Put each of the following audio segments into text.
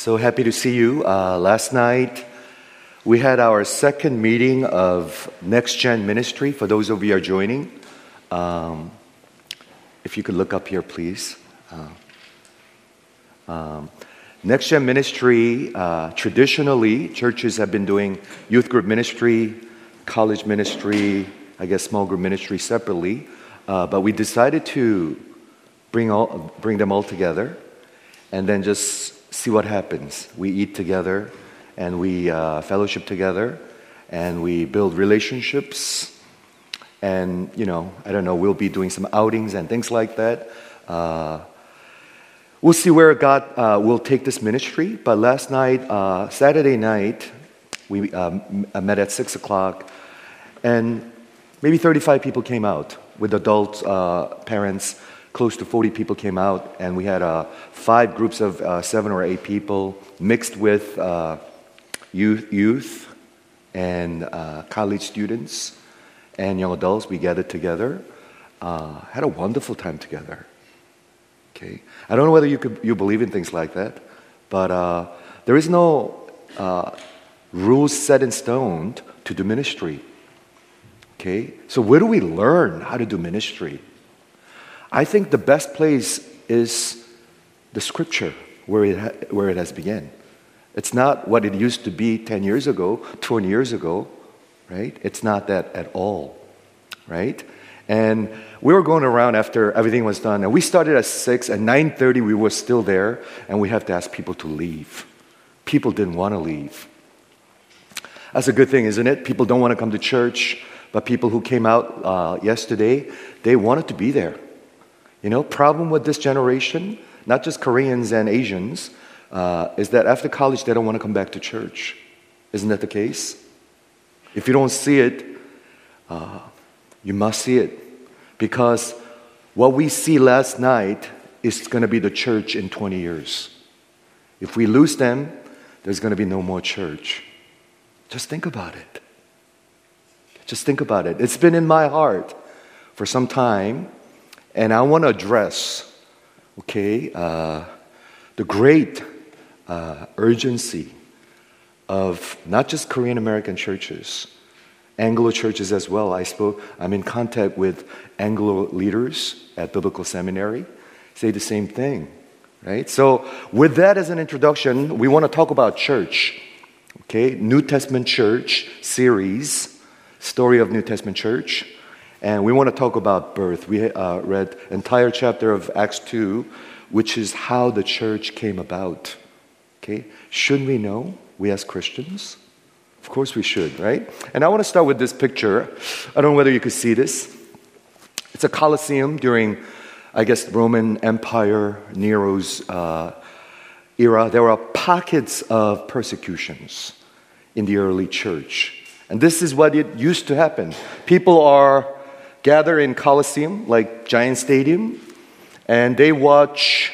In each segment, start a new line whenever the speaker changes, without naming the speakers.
So happy to see you. Last night, we had our second meeting of Next Gen Ministry. For those of you who are joining, if you could look up here, please. Next Gen Ministry, traditionally, churches have been doing youth group ministry, college ministry, I guess small group ministry separately. But we decided to bring them all together and then just see what happens. We eat together and we fellowship together and we build relationships. And, I don't know, we'll be doing some outings and things like that. We'll see where God will take this ministry. But last night, Saturday night, we met at 6 o'clock and maybe 35 people came out with adults, parents. Close to 40 people came out, and we had 5 groups of 7 or 8 people mixed with youth and college students and young adults. We gathered together, had a wonderful time together. Okay, I don't know whether you believe in things like that, but there is no rules set in stone to do ministry. Okay, so where do we learn how to do ministry? I think the best place is the scripture where it has begun. It's not what it used to be 10 years ago, 20 years ago, right? It's not that at all, right? And we were going around after everything was done, and we started at 6, at 9:30 we were still there, and we have to ask people to leave. People didn't want to leave. That's a good thing, isn't it? People don't want to come to church, but people who came out yesterday, they wanted to be there. Problem with this generation, not just Koreans and Asians, is that after college, they don't want to come back to church. Isn't that the case? If you don't see it, you must see it. Because what we see last night is going to be the church in 20 years. If we lose them, there's going to be no more church. Just think about it. Just think about it. It's been in my heart for some time. And I want to address, the great urgency of not just Korean American churches, Anglo churches as well. I'm in contact with Anglo leaders at Biblical Seminary, say the same thing, right? So with that as an introduction, we want to talk about church, New Testament church series, story of New Testament church. And we want to talk about birth. We read entire chapter of Acts 2, which is how the church came about. Shouldn't we know, we as Christians? Of course we should, right? And I want to start with this picture. I don't know whether you could see this. It's a Colosseum during, I guess, Roman Empire, Nero's era. There were pockets of persecutions in the early church. And this is what it used to happen. People are gather in Colosseum, like giant stadium, and they watch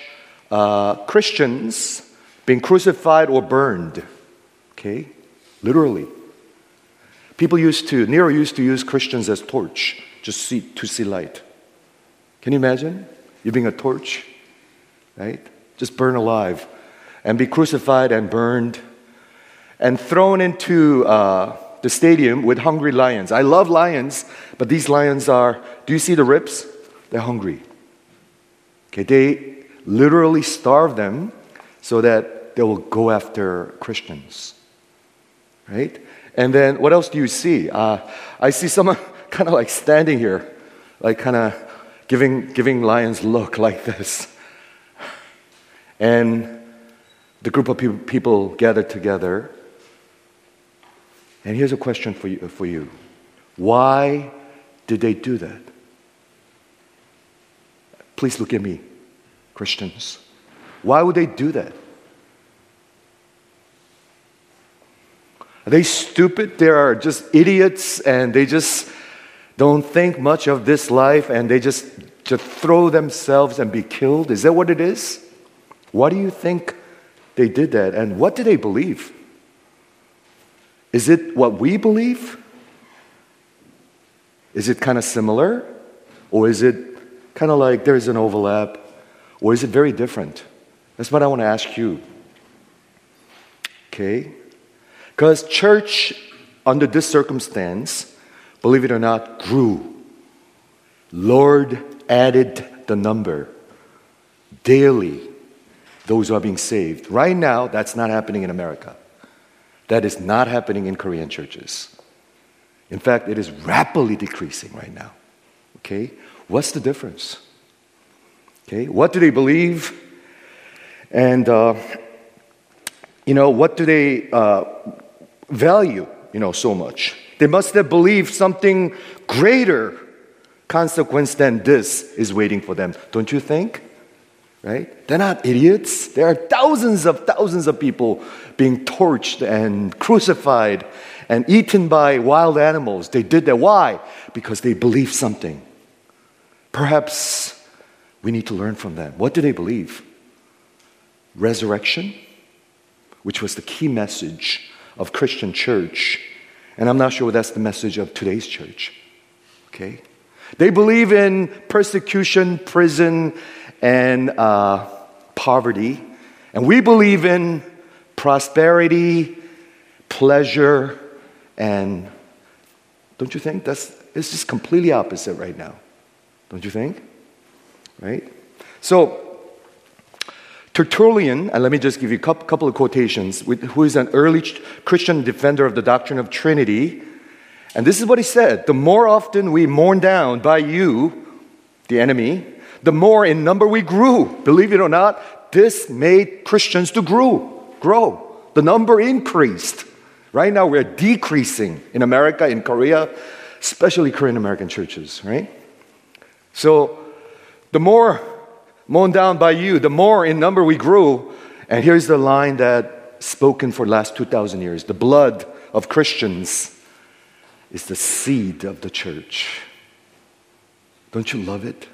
Christians being crucified or burned. Literally. Nero used to use Christians as torch, to see light. Can you imagine? You being a torch, right? Just burn alive and be crucified and burned and thrown into the stadium with hungry lions. I love lions, but these lions do you see the ribs? They're hungry. They literally starve them so that they will go after Christians. Right? And then what else do you see? I see someone kind of like standing here, like kind of giving lions look like this. And the group of people gathered together. And here's a question for you. Why did they do that? Please look at me, Christians. Why would they do that? Are they stupid? They are just idiots and they just don't think much of this life and they just throw themselves and be killed? Is that what it is? Why do you think they did that? And what do they believe? Is it what we believe? Is it kind of similar? Or is it kind of like there's an overlap? Or is it very different? That's what I want to ask you. Okay? Because church, under this circumstance, believe it or not, grew. Lord added the number. Daily, those who are being saved. Right now, that's not happening in America. That is not happening in Korean churches. In fact, it is rapidly decreasing right now. Okay? What's the difference? Okay? What do they believe? And, what do they value, so much? They must have believed something greater consequence than this is waiting for them. Don't you think? Right? They're not idiots. There are thousands of people being torched and crucified and eaten by wild animals. They did that. Why? Because they believed something. Perhaps we need to learn from them. What do they believe? Resurrection, which was the key message of Christian church. And I'm not sure that's the message of today's church. Okay? They believe in persecution, prison, and poverty. And we believe in prosperity, pleasure, and don't you think it's just completely opposite right now? Don't you think? Right? So, Tertullian, and let me just give you a couple of quotations, who is an early Christian defender of the doctrine of Trinity. And this is what he said: the more often we mourn down by you, the enemy, the more in number we grew. Believe it or not, this made Christians to grow. The number increased. Right now we're decreasing in America, in Korea, especially Korean American churches, right? So the more mown down by you, the more in number we grew. And here's the line that spoken for the last 2,000 years. The blood of Christians is the seed of the church. Don't you love it?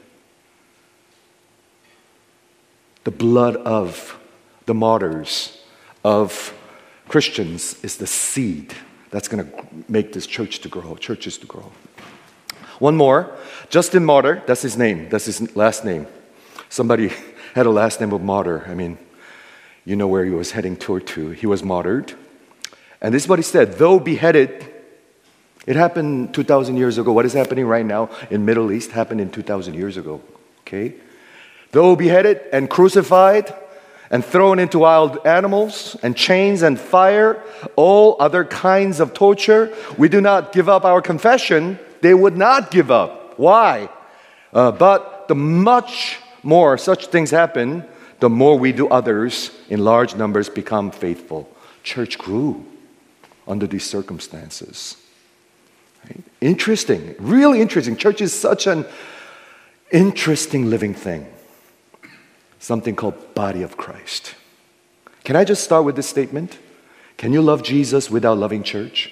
The blood of the martyrs, of Christians, is the seed that's going to make this churches to grow. One more, Justin Martyr, that's his name, that's his last name. Somebody had a last name of Martyr. I mean, you know where he was heading toward to. He was martyred. And this is what he said: though beheaded, it happened 2,000 years ago. What is happening right now in Middle East happened in 2,000 years ago. Okay? Though beheaded and crucified and thrown into wild animals and chains and fire, all other kinds of torture, we do not give up our confession. They would not give up. Why? But the much more such things happen, the more we do others in large numbers become faithful. Church grew under these circumstances. Right? Interesting, really interesting. Church is such an interesting living thing. Something called body of Christ. Can I just start with this statement? Can you love Jesus without loving church?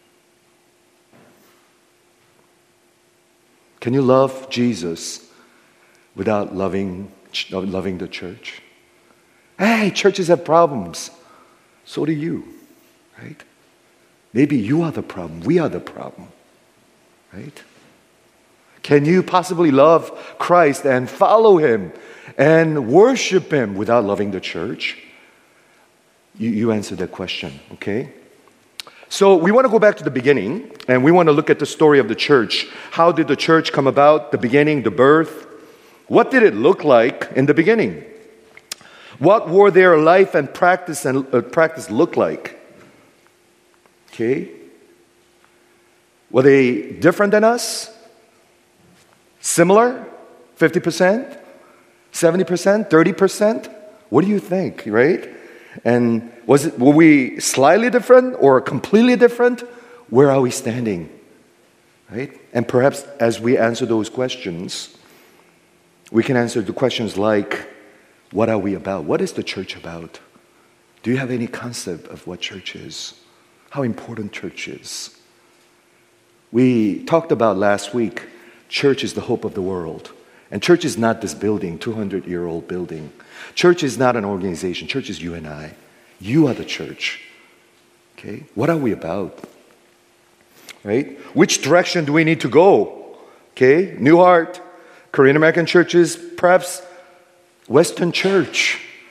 Can you love Jesus without loving the church? Hey, churches have problems. So do you, right? Maybe you are the problem. We are the problem, right? Can you possibly love Christ and follow Him and worship Him without loving the church? You answer that question, okay? So we want to go back to the beginning, and we want to look at the story of the church. How did the church come about? The beginning, the birth. What did it look like in the beginning? What were their life and practice look like? Okay. Were they different than us? Similar? 50%? 70%? 30%? What do you think, right? And were we slightly different or completely different? Where are we standing? Right? And perhaps as we answer those questions, we can answer the questions like, what are we about? What is the church about? Do you have any concept of what church is? How important church is? We talked about last week, church is the hope of the world. And church is not this building, 200-year-old building. Church is not an organization. Church is you and I. You are the church. Okay? What are we about? Right? Which direction do we need to go? Okay? New Heart, Korean American churches, perhaps Western church.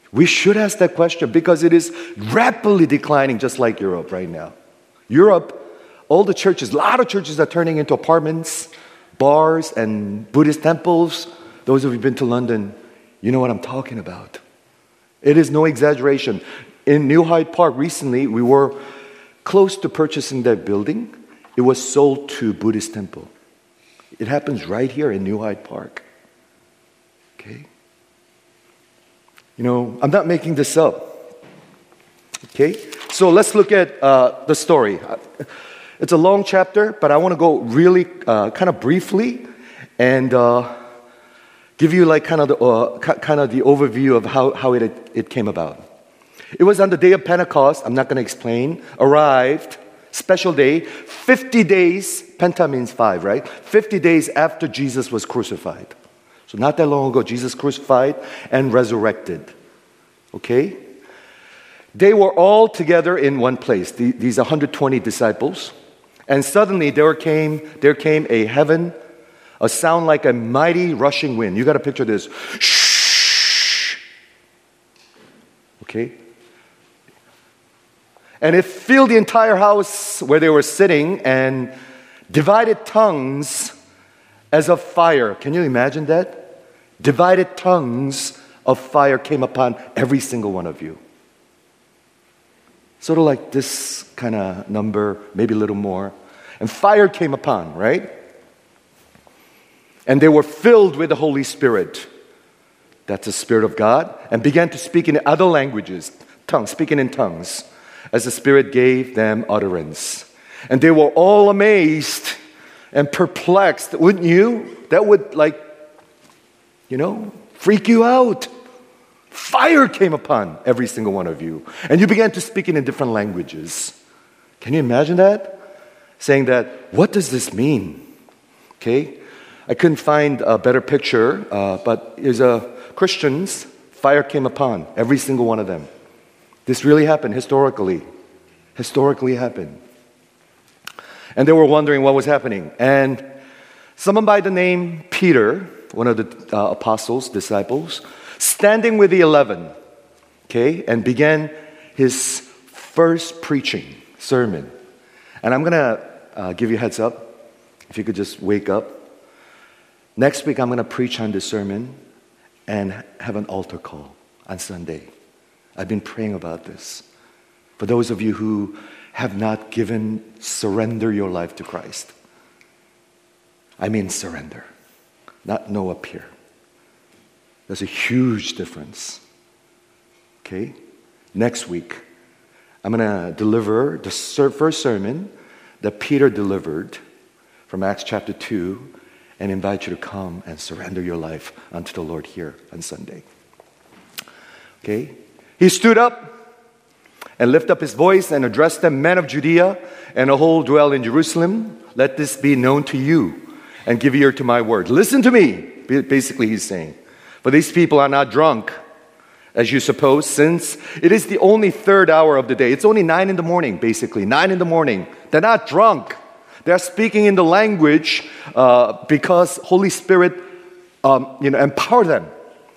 We should ask that question because it is rapidly declining just like Europe right now. Europe, all the churches, a lot of churches are turning into apartments, bars, and Buddhist temples. Those of you who've been to London, you know what I'm talking about. It is no exaggeration. In New Hyde Park recently, we were close to purchasing that building. It was sold to Buddhist temple. It happens right here in New Hyde Park. Okay? You know, I'm not making this up. Okay? So let's look at the story. It's a long chapter, but I want to go really kind of briefly and give you like kind of the overview of how it came about. It was on the day of Pentecost. I'm not going to explain. Arrived, special day, 50 days. Penta means 5, right? 50 days after Jesus was crucified. So not that long ago, Jesus crucified and resurrected. Okay? They were all together in one place, these 120 disciples. And suddenly there came a sound like a mighty rushing wind. You got to picture this. Shh. Okay? And it filled the entire house where they were sitting, and divided tongues as of fire. Can you imagine that? Divided tongues of fire came upon every single one of you. Sort of like this kind of number, maybe a little more. And fire came upon, right? And they were filled with the Holy Spirit. That's the Spirit of God. And began to speak in other languages, speaking in tongues, as the Spirit gave them utterance. And they were all amazed and perplexed. Wouldn't you? That would freak you out. Fire came upon every single one of you. And you began to speak in different languages. Can you imagine that? Saying that, what does this mean? Okay? I couldn't find a better picture, but there's Christians, fire came upon every single one of them. This really happened historically. Historically happened. And they were wondering what was happening. And someone by the name Peter, one of the apostles, disciples, standing with the 11, okay, and began his first preaching sermon. And I'm going to give you a heads up, if you could just wake up. Next week, I'm going to preach on this sermon and have an altar call on Sunday. I've been praying about this. For those of you who have not surrender your life to Christ. I mean surrender, not no up here. There's a huge difference. Okay? Next week, I'm going to deliver the first sermon that Peter delivered from Acts chapter 2 and invite you to come and surrender your life unto the Lord here on Sunday. Okay? He stood up and lifted up his voice and addressed them, men of Judea and the whole dwell in Jerusalem. Let this be known to you and give ear to my word. Listen to me, basically he's saying. For these people are not drunk, as you suppose, since it is the only third hour of the day. It's only 9 in the morning, basically. 9 in the morning. They're not drunk. They're speaking in the language because Holy Spirit empowered them.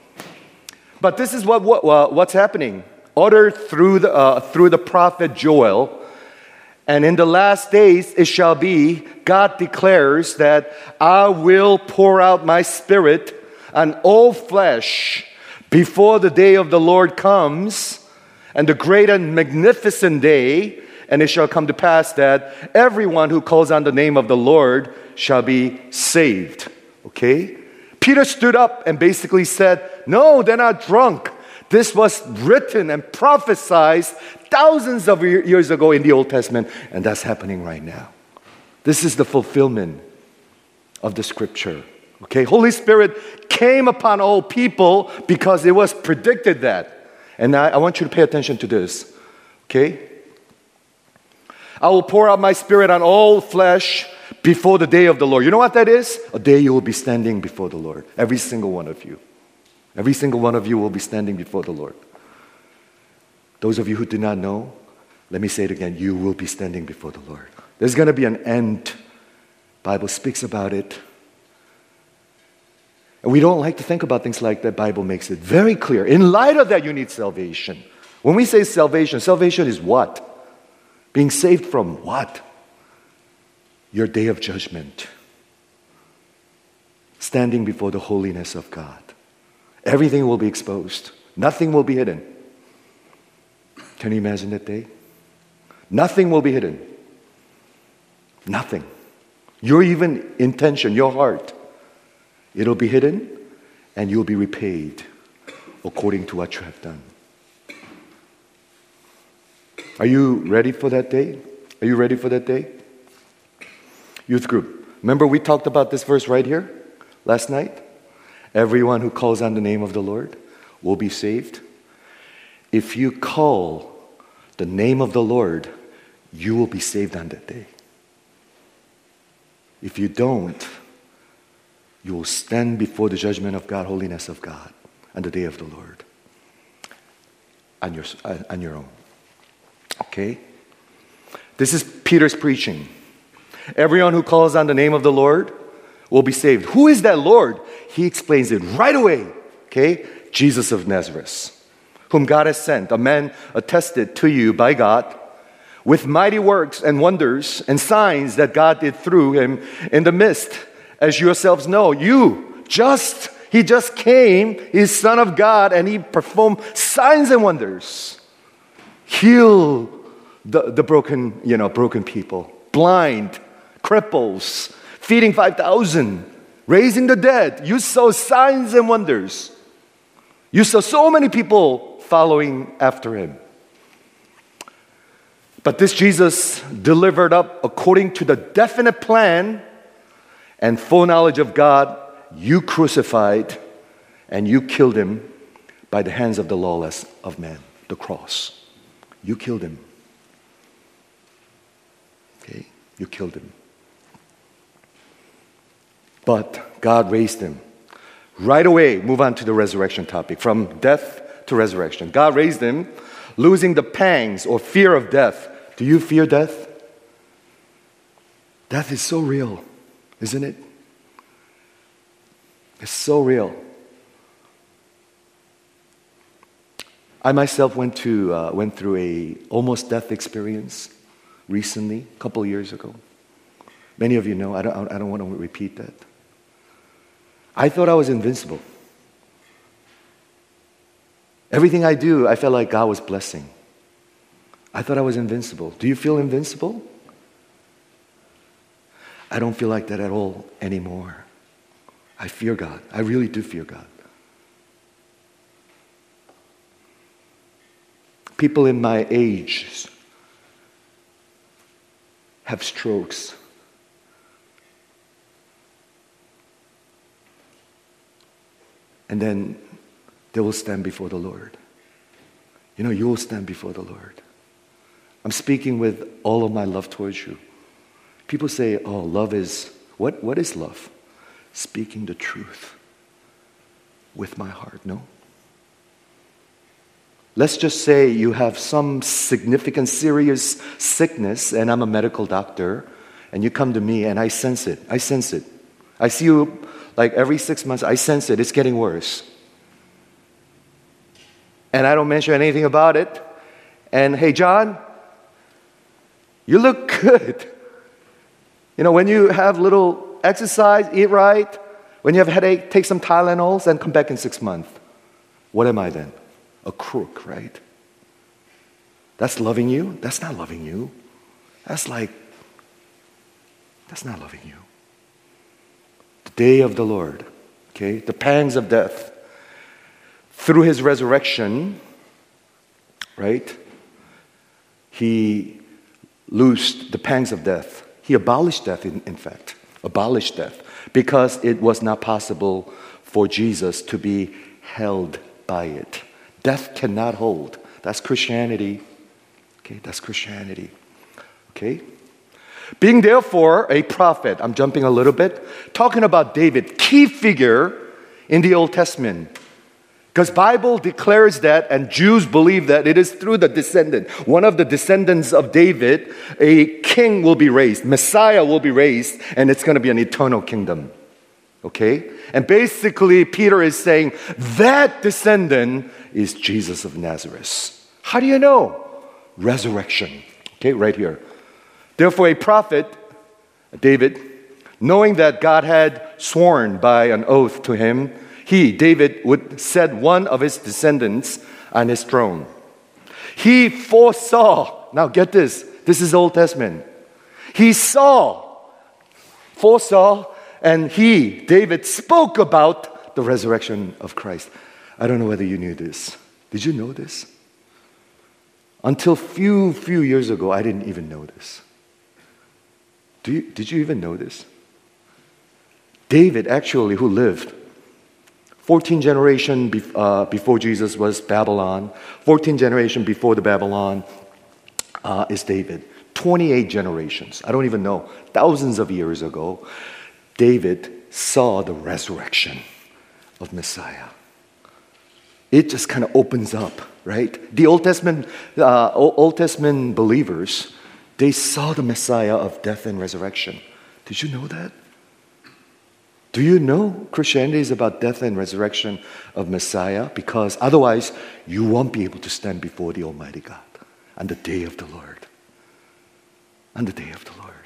But this is what's happening. Uttered through the prophet Joel. And in the last days it shall be, God declares that I will pour out my Spirit on all flesh before the day of the Lord comes, and the great and magnificent day, and it shall come to pass that everyone who calls on the name of the Lord shall be saved. Okay? Peter stood up and basically said, no, they're not drunk. This was written and prophesied thousands of years ago in the Old Testament, and that's happening right now. This is the fulfillment of the scripture. Okay, Holy Spirit came upon all people because it was predicted that. And I want you to pay attention to this. Okay? I will pour out my Spirit on all flesh before the day of the Lord. You know what that is? A day you will be standing before the Lord. Every single one of you. Every single one of you will be standing before the Lord. Those of you who do not know, let me say it again. You will be standing before the Lord. There's going to be an end. The Bible speaks about it. And we don't like to think about things like that. The Bible makes it very clear. In light of that, you need salvation. When we say salvation, salvation is what? Being saved from what? Your day of judgment. Standing before the holiness of God. Everything will be exposed. Nothing will be hidden. Can you imagine that day? Nothing will be hidden. Nothing. Your even intention, your heart, it'll be hidden and you'll be repaid according to what you have done. Are you ready for that day? Are you ready for that day? Youth group, remember we talked about this verse right here last night? Everyone who calls on the name of the Lord will be saved. If you call the name of the Lord, you will be saved on that day. If you don't, you will stand before the judgment of God, holiness of God, on the day of the Lord, on your own. Okay? This is Peter's preaching. Everyone who calls on the name of the Lord will be saved. Who is that Lord? He explains it right away. Okay? Jesus of Nazareth, whom God has sent, a man attested to you by God, with mighty works and wonders and signs that God did through him in the midst. As you yourselves know, he just came, he's Son of God, and he performed signs and wonders. Heal the broken people, blind, cripples, feeding 5,000, raising the dead. You saw signs and wonders. You saw so many people following after him. But this Jesus delivered up according to the definite plan and full knowledge of God, you crucified and you killed him by the hands of the lawless of man, the cross. You killed him. Okay? You killed him. But God raised him. Right away, move on to the resurrection topic. From death to resurrection. God raised him, losing the pangs or fear of death. Do you fear death? Death is so real, isn't it? It's so real. I myself went through a almost death experience recently, a couple years ago. Many of you know. I don't want to repeat that. I thought I was invincible. Everything I do, I felt like God was blessing. I thought I was invincible. Do you feel invincible? I don't feel like that at all anymore. I fear God. I really do fear God. People in my age have strokes. And then they will stand before the Lord. You know, you will stand before the Lord. I'm speaking with all of my love towards you. People say, oh, love is, what is love? Speaking the truth with my heart. No. Let's just say you have some significant, serious sickness, and I'm a medical doctor, and you come to me and I sense it. I sense it. I see you like every 6 months, I sense it. It's getting worse. And I don't mention anything about it. And hey, John, you look good. You know, when you have little exercise, eat right, when you have a headache, take some Tylenols and come back in 6 months. What am I then? A crook, right? That's loving you? That's not loving you. That's not loving you. The day of the Lord, okay? The pangs of death. Through his resurrection, right? He loosed the pangs of death. He abolished death, in fact. Abolished death. Because it was not possible for Jesus to be held by it. Death cannot hold. That's Christianity. Okay, that's Christianity. Okay? Being therefore a prophet, I'm jumping a little bit, talking about David, key figure in the Old Testament. Because Bible declares that, and Jews believe that it is through the descendant, one of the descendants of David, a king will be raised, Messiah will be raised, and it's going to be an eternal kingdom. Okay? And basically, Peter is saying that descendant is Jesus of Nazareth. How do you know? Resurrection. Okay, right here. Therefore, a prophet, David, knowing that God had sworn by an oath to him, he, David, would set one of his descendants on his throne. He foresaw, now get this is Old Testament. He foresaw, and he, David, spoke about the resurrection of Christ. I don't know whether you knew this. Did you know this? Until few years ago, I didn't even know this. Did you even know this? David, actually, who lived 14 generations before Jesus was Babylon, 14 generations before the Babylon is David. 28 generations, I don't even know, thousands of years ago, David saw the resurrection of Messiah. It just kind of opens up, right? The Old Testament believers, they saw the Messiah of death and resurrection. Did you know that? Do you know Christianity is about death and resurrection of Messiah? Because otherwise, you won't be able to stand before the Almighty God on the day of the Lord. On the day of the Lord.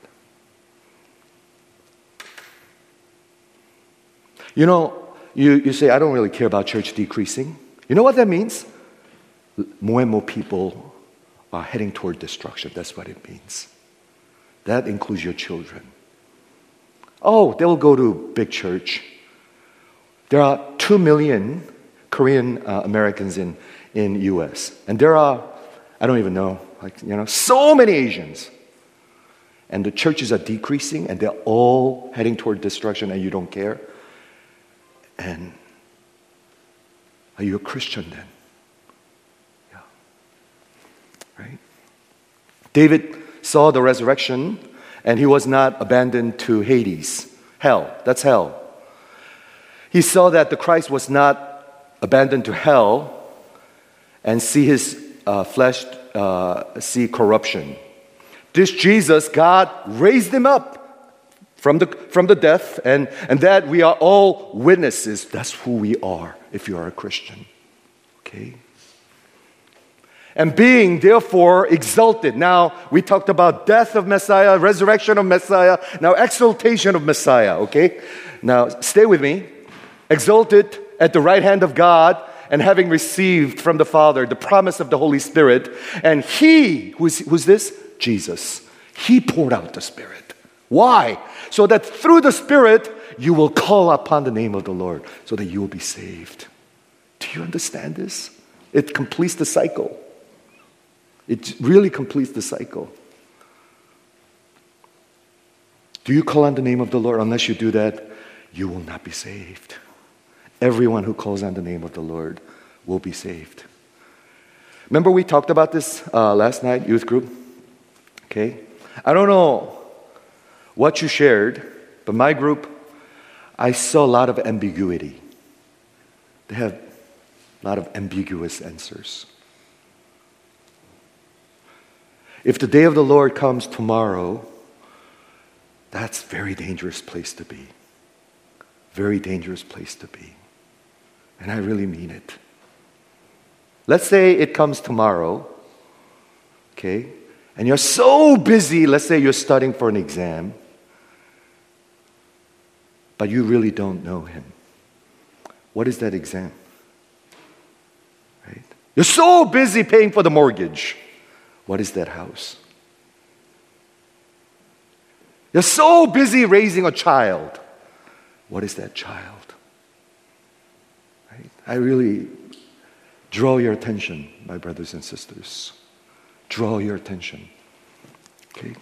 You know, you say, I don't really care about church decreasing. You know what that means? More and more people are heading toward destruction. That's what it means. That includes your children. Oh, they'll go to big church. There are 2 million Korean Americans in U.S. And there are, I don't even know, so many Asians. And the churches are decreasing and they're all heading toward destruction and you don't care. And are you a Christian then? Yeah. Right? David saw the resurrection and he was not abandoned to Hades. Hell. That's hell. He saw that the Christ was not abandoned to hell and see his flesh see corruption. This Jesus, God raised him up from the death, and that we are all witnesses. That's who we are if you are a Christian. Okay? And being therefore exalted. Now, we talked about death of Messiah, resurrection of Messiah, now exaltation of Messiah, okay? Now, stay with me. Exalted at the right hand of God, and having received from the Father the promise of the Holy Spirit. And He, who's this? Jesus. He poured out the Spirit. Why? So that through the Spirit, you will call upon the name of the Lord, so that you will be saved. Do you understand this? It completes the cycle. It really completes the cycle. Do you call on the name of the Lord? Unless you do that, you will not be saved. Everyone who calls on the name of the Lord will be saved. Remember we talked about this last night, youth group? Okay? I don't know what you shared, but my group, I saw a lot of ambiguity. They have a lot of ambiguous answers. If the day of the Lord comes tomorrow, that's a very dangerous place to be. Very dangerous place to be. And I really mean it. Let's say it comes tomorrow, okay? And you're so busy, let's say you're studying for an exam, but you really don't know Him. What is that exam? Right? You're so busy paying for the mortgage. What is that house? You're so busy raising a child. What is that child? Right? I really draw your attention, my brothers and sisters. Draw your attention. Okay?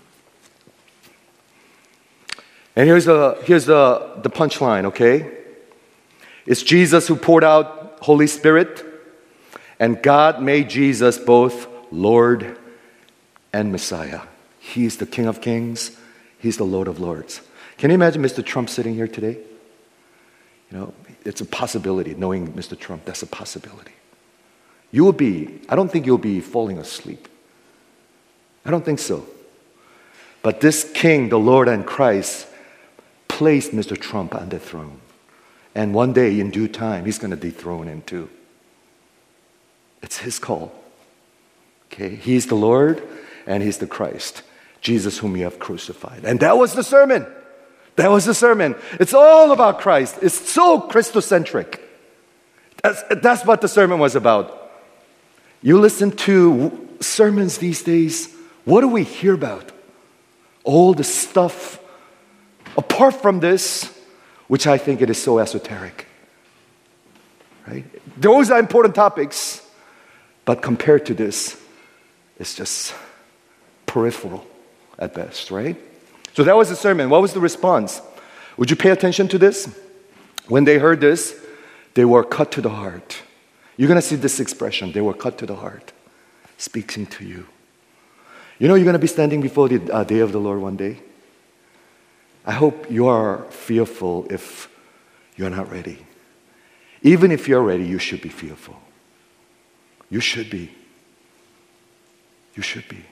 And here's the punchline, okay? It's Jesus who poured out Holy Spirit, and God made Jesus both Lord and Messiah. He's the King of Kings. He's the Lord of Lords. Can you imagine Mr. Trump sitting here today? You know, it's a possibility. Knowing Mr. Trump, that's a possibility. I don't think you'll be falling asleep. I don't think so. But this King, the Lord and Christ, placed Mr. Trump on the throne. And one day, in due time, he's going to dethrone him too. It's his call. Okay? He's the Lord and he's the Christ, Jesus whom you have crucified. And that was the sermon. That was the sermon. It's all about Christ. It's so Christocentric. That's what the sermon was about. You listen to sermons these days, what do we hear about? All the stuff apart from this, which I think it is so esoteric. Right? Those are important topics, but compared to this, it's just peripheral at best, right? So that was the sermon. What was the response? Would you pay attention to this? When they heard this, they were cut to the heart. You're going to see this expression, they were cut to the heart, speaking to you. You know you're going to be standing before the day of the Lord one day. I hope you are fearful if you're not ready. Even if you're ready, you should be fearful. You should be. You should be.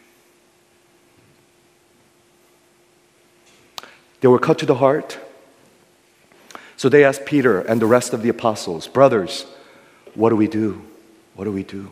They were cut to the heart. So they asked Peter and the rest of the apostles, brothers, what do we do? What do we do?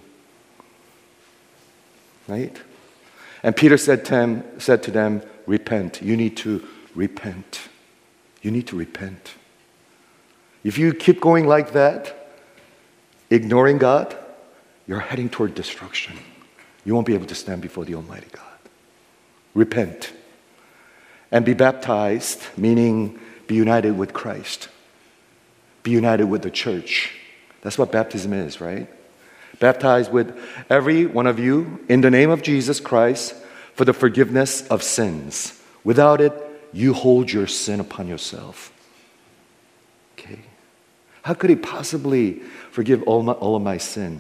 Right? And Peter said to them, repent. You need to repent. You need to repent. If you keep going like that, ignoring God, you're heading toward destruction. You won't be able to stand before the Almighty God. Repent. And be baptized, meaning be united with Christ. Be united with the church. That's what baptism is, right? Baptized with every one of you in the name of Jesus Christ for the forgiveness of sins. Without it, you hold your sin upon yourself. Okay? How could he possibly forgive all of my sin?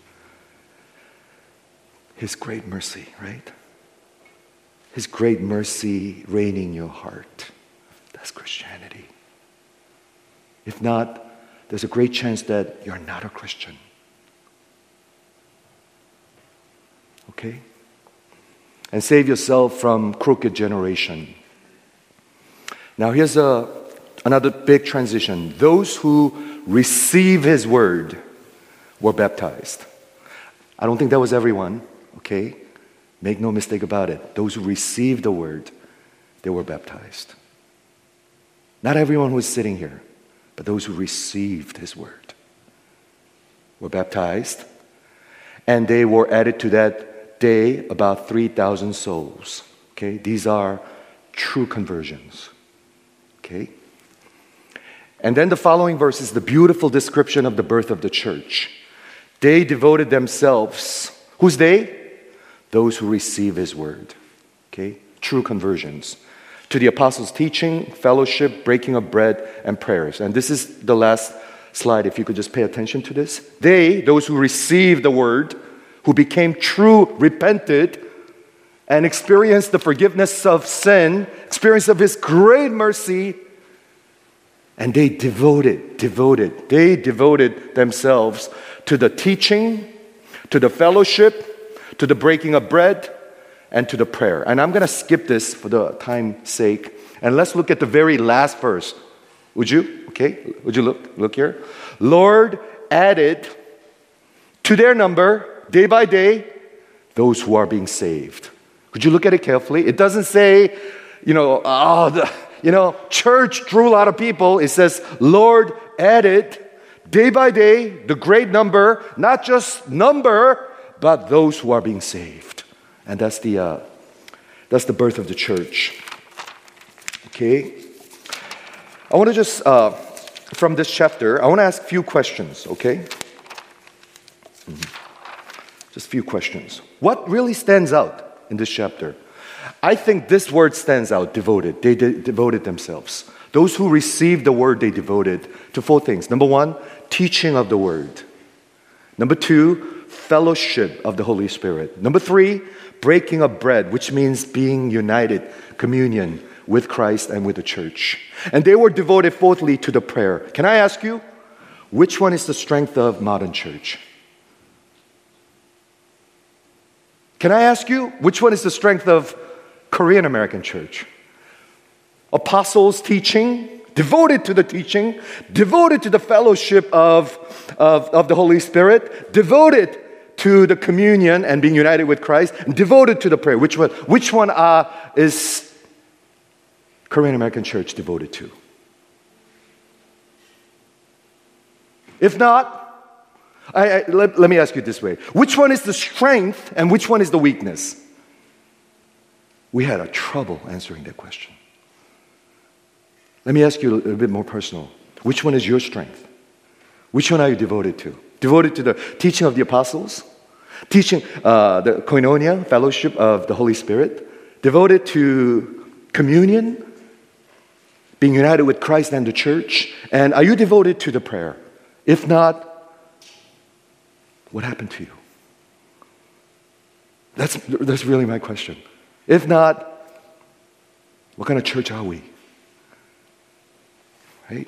His great mercy, right? His great mercy reigning in your heart. That's Christianity. If not, there's a great chance that you're not a Christian. Okay? And save yourself from crooked generation. Now here's another big transition. Those who receive his word were baptized. I don't think that was everyone, okay? Make no mistake about it. Those who received the word, they were baptized. Not everyone who is sitting here, but those who received his word were baptized. And they were added to that day about 3,000 souls. Okay? These are true conversions. Okay? And then the following verse is the beautiful description of the birth of the church. They devoted themselves. Who's they? Those who receive his word. Okay? True conversions. To the apostles' teaching, fellowship, breaking of bread, and prayers. And this is the last slide, if you could just pay attention to this. They, those who received the word, who became true, repented, and experienced the forgiveness of sin, experience of his great mercy, and they devoted themselves to the teaching, to the fellowship, to the breaking of bread, and to the prayer. And I'm going to skip this for the time's sake. And let's look at the very last verse. Would you? Okay. Would you look here? Lord added to their number, day by day, those who are being saved. Could you look at it carefully? It doesn't say, church drew a lot of people. It says, Lord added day by day the great number, not just number, but those who are being saved. And that's the birth of the church. Okay? I want to just, from this chapter, I want to ask a few questions, okay? Just a few questions. What really stands out in this chapter? I think this word stands out, devoted. They devoted themselves. Those who received the word, they devoted to 4 things. Number 1, teaching of the word. Number 2, fellowship of the Holy Spirit. Number 3, breaking of bread, which means being united, communion with Christ and with the church. And they were devoted, fourthly, to the prayer. Can I ask you, which one is the strength of modern church? Can I ask you, which one is the strength of Korean American church? apostles' teaching, devoted to the teaching, devoted to the fellowship of the Holy Spirit, devoted to the communion and being united with Christ, and devoted to the prayer. Which one is Korean American Church devoted to? If not, let me ask you this way. Which one is the strength and which one is the weakness? We had a trouble answering that question. Let me ask you a little bit more personal. Which one is your strength? Which one are you devoted to? Devoted to the teaching of the apostles? Teaching the koinonia, fellowship of the Holy Spirit? Devoted to communion? Being united with Christ and the church? And are you devoted to the prayer? If not, what happened to you? That's really my question. If not, what kind of church are we? Right?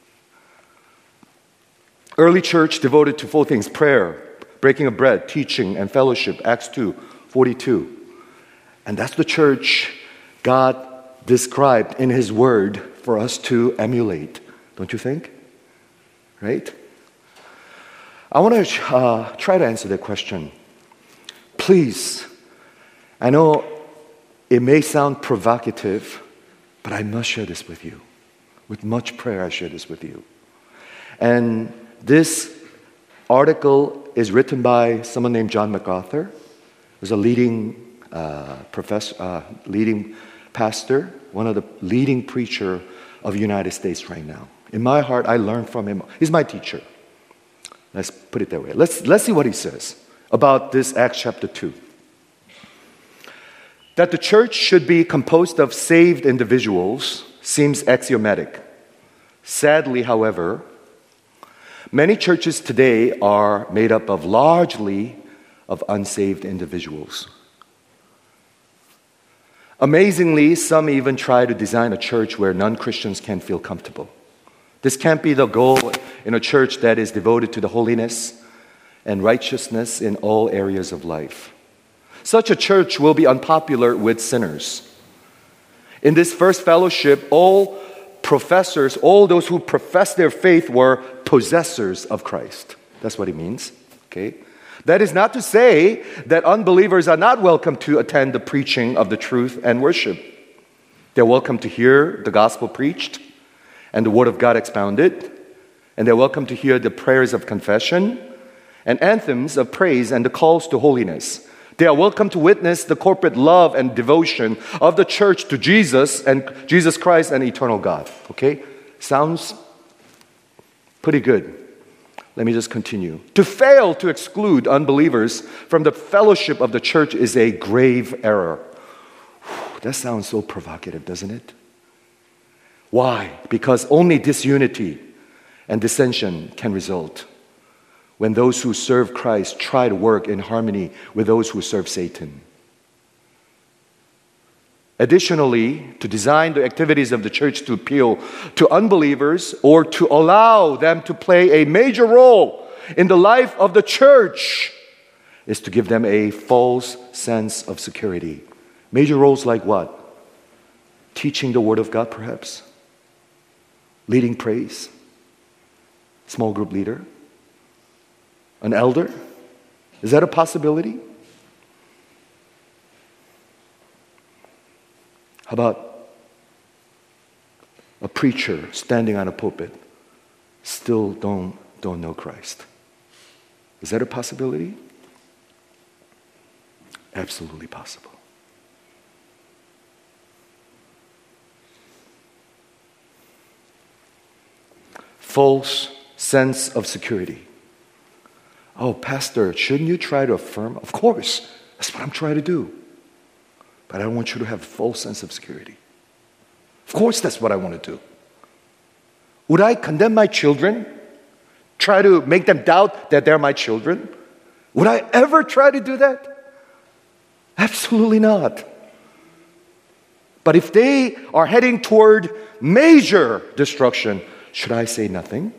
Early church devoted to 4 things: prayer, breaking of bread, teaching, and fellowship. Acts 2:42. And that's the church God described in His Word for us to emulate. Don't you think? Right? I want to try to answer that question. Please, I know it may sound provocative, but I must share this with you. With much prayer, I share this with you. And this article is written by someone named John MacArthur, who's a leading leading pastor, one of the leading preacher of the United States right now. In my heart, I learned from him. He's my teacher. Let's put it that way. Let's see what he says about this Acts chapter 2. That the church should be composed of saved individuals seems axiomatic. Sadly, however, many churches today are made up of largely of unsaved individuals. Amazingly, some even try to design a church where non-Christians can feel comfortable. This can't be the goal in a church that is devoted to the holiness and righteousness in all areas of life. Such a church will be unpopular with sinners. In this first fellowship, all professors, all those who profess their faith were possessors of Christ. That's what it means. Okay? That is not to say that unbelievers are not welcome to attend the preaching of the truth and worship. They're welcome to hear the gospel preached and the word of God expounded, and they're welcome to hear the prayers of confession and anthems of praise and the calls to holiness. They are welcome to witness the corporate love and devotion of the church to Jesus and Jesus Christ and eternal God. Okay? Sounds pretty good. Let me just continue. To fail to exclude unbelievers from the fellowship of the church is a grave error. That sounds so provocative, doesn't it? Why? Because only disunity and dissension can result when those who serve Christ try to work in harmony with those who serve Satan. Additionally, to design the activities of the church to appeal to unbelievers or to allow them to play a major role in the life of the church is to give them a false sense of security. Major roles like what? Teaching the Word of God, perhaps? Leading praise? Small group leader? An elder? Is that a possibility? How about a preacher standing on a pulpit, still don't know Christ? Is that a possibility? Absolutely possible. False sense of security. Oh, Pastor, shouldn't you try to affirm? Of course, that's what I'm trying to do. But I don't want you to have a false sense of security. Of course, that's what I want to do. Would I condemn my children? Try to make them doubt that they're my children? Would I ever try to do that? Absolutely not. But if they are heading toward major destruction, should I say nothing?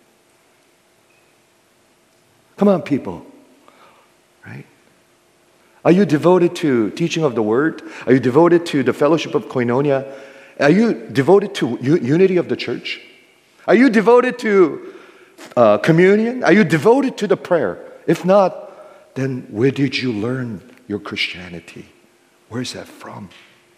Come on, people. Right? Are you devoted to teaching of the Word? Are you devoted to the fellowship of koinonia Are you devoted to unity of the church? Are you devoted to communion? Are you devoted to the prayer? If not, then where did you learn your Christianity? Where is that from?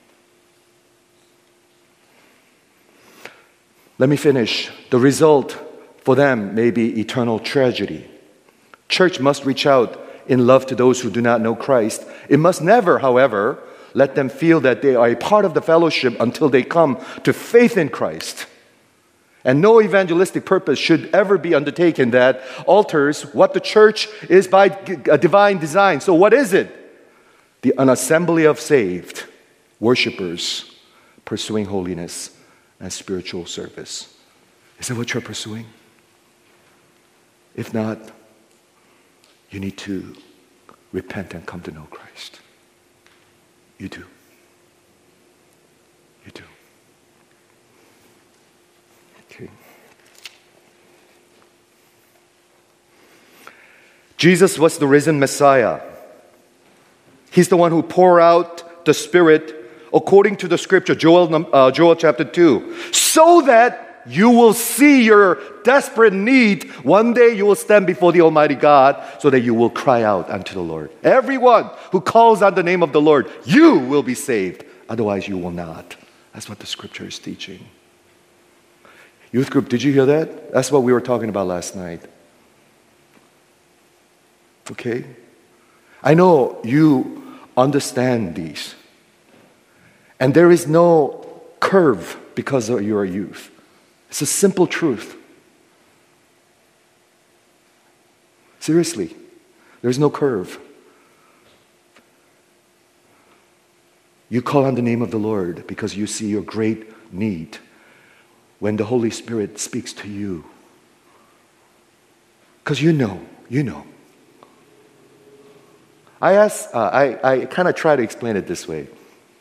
Let me finish. The result for them may be eternal tragedy. Church must reach out in love to those who do not know Christ. It must never, however, let them feel that they are a part of the fellowship until they come to faith in Christ. And no evangelistic purpose should ever be undertaken that alters what the church is by a divine design. So what is it? An assembly of saved worshipers pursuing holiness and spiritual service. Is that what you're pursuing? If not, you need to repent and come to know Christ. You do. You do. Okay. Jesus was the risen Messiah. He's the one who poured out the Spirit according to the scripture, Joel chapter 2, so that you will see your desperate need. One day you will stand before the Almighty God so that you will cry out unto the Lord. Everyone who calls on the name of the Lord, you will be saved. Otherwise you will not. That's what the scripture is teaching. Youth group, did you hear that? That's what we were talking about last night. Okay? I know you understand these. And there is no curve because of your youth. It's a simple truth. Seriously, there's no curve. You call on the name of the Lord because you see your great need when the Holy Spirit speaks to you. Because you know. I kind of try to explain it this way.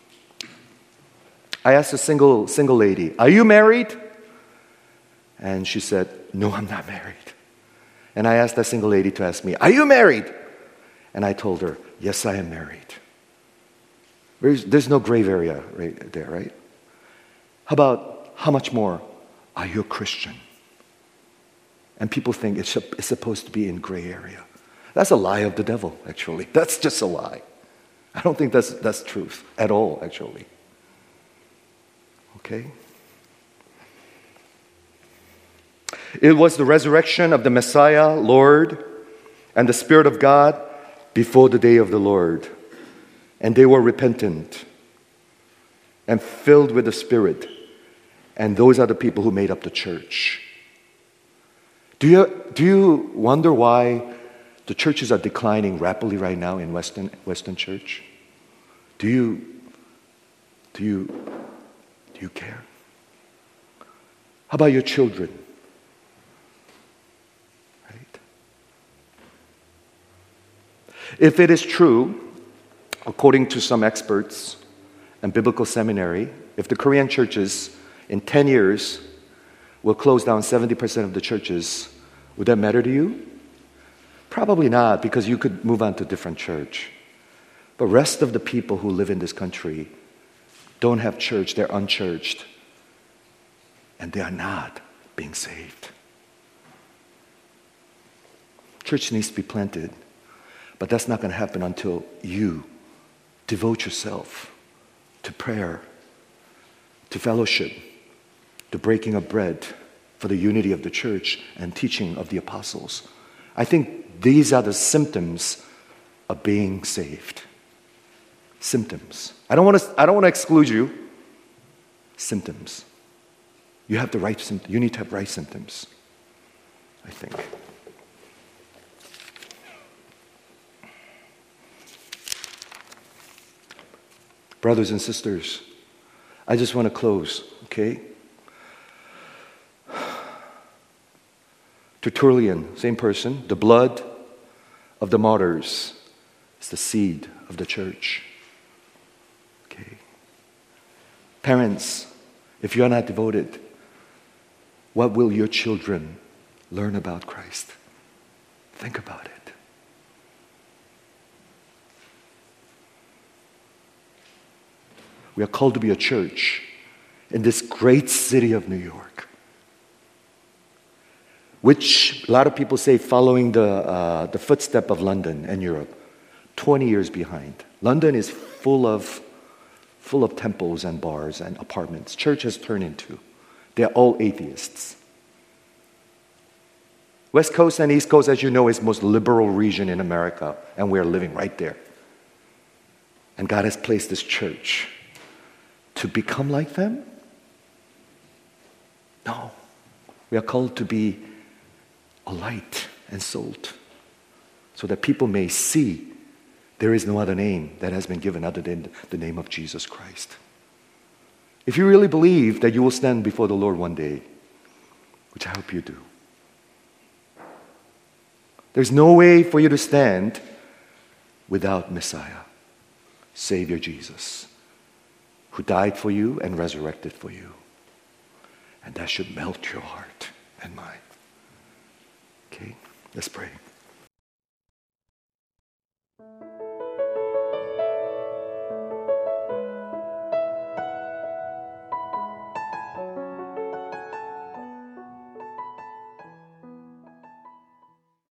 I asked a single lady, "Are you married?" And she said, "No, I'm not married." And I asked that single lady to ask me, "Are you married?" And I told her, "Yes, I am married." There's no gray area right there, right? How much more are you a Christian? And people think it's supposed to be in gray area. That's a lie of the devil, actually. That's just a lie. I don't think that's truth at all, actually. Okay? It was the resurrection of the Messiah, Lord, and the Spirit of God before the day of the Lord. And they were repentant and filled with the Spirit. And those are the people who made up the church. Do you wonder why the churches are declining rapidly right now in Western church? Do you care? How about your children? Right? If it is true, according to some experts and biblical seminary, if the Korean churches in 10 years will close down 70% of the churches, would that matter to you? Probably not, because you could move on to a different church. But rest of the people who live in this country don't have church, they're unchurched. And they are not being saved. Church needs to be planted, but that's not going to happen until you devote yourself to prayer, to fellowship, to breaking of bread, for the unity of the church and teaching of the apostles. I think these are the symptoms of being saved. Symptoms. I don't want to exclude you. Symptoms. You have the right symptoms. You need to have right symptoms, I think. Brothers and sisters, I just want to close, okay? Tertullian, same person. The blood of the martyrs is the seed of the church. Okay. Parents, if you're not devoted, what will your children learn about Christ? Think about it. We are called to be a church, in this great city of New York, which a lot of people say following the footstep of London and Europe, 20 years behind. London is full of temples and bars and apartments. Church has turned into. They're all atheists. West Coast and East Coast, as you know, is the most liberal region in America, and we're living right there. And God has placed this church to become like them? No. We are called to be a light and salt, so that people may see there is no other name that has been given other than the name of Jesus Christ. If you really believe that you will stand before the Lord one day, which I hope you do, there's no way for you to stand without Messiah, Savior Jesus, who died for you and resurrected for you. And that should melt your heart and mind. Okay, let's pray.